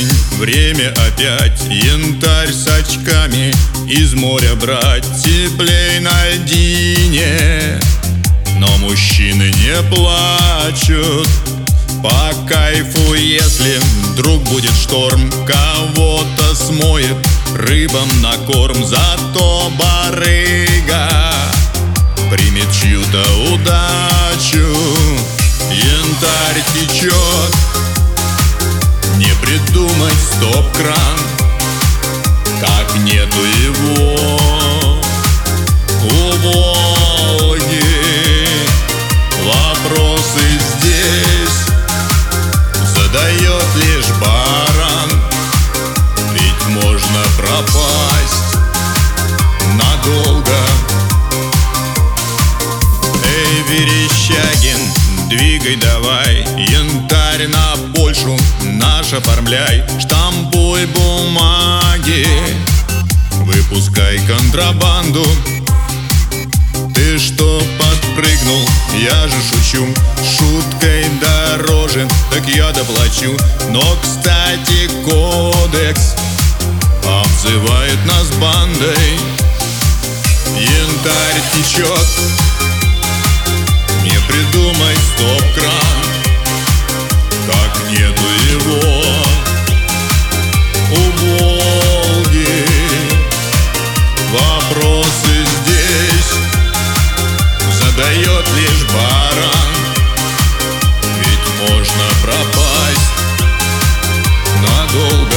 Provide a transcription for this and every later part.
осень, время опять, янтарь с очками из моря брать теплей на льдине. Но мужчины не плачут по кайфу, если вдруг будет шторм, кого-то смоет рыбам на корм. Зато барыга примет чью-то удачу. Янтарь течет, не придумать стоп-кран, как нету его у Волги. Вопросы здесь задает лишь баран, ведь можно пропасть надолго. Эй, Верещагин, двигай давай, янтарь на Польшу наш оформляй. Штампуй бумаги, выпускай контрабанду. Ты что подпрыгнул? Я же шучу, шуткой дороже, так я доплачу. Но, кстати, кодекс обзывает нас бандой. Янтарь течет, не придумай стоп-кран, как нету его у Волги. Вопросы здесь задает лишь баран, ведь можно пропасть надолго.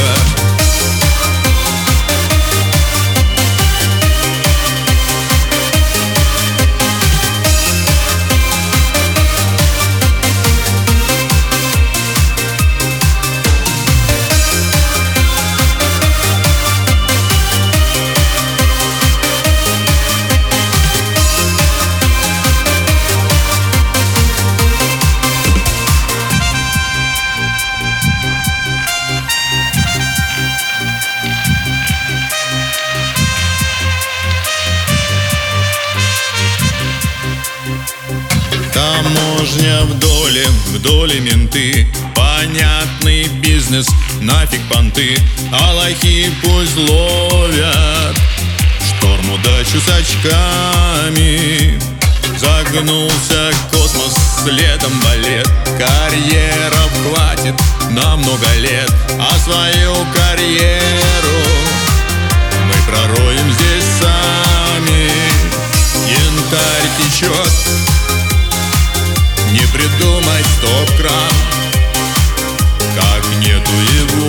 Таможня вдоле менты, понятный бизнес, нафиг понты. Аллахи пусть ловят шторм удачу с очками. Загнулся космос, следом балет, карьеров хватит на много лет. А свою карьеру мы пророем здесь сами. Янтарь течет, не придумать стоп-кран, как нету его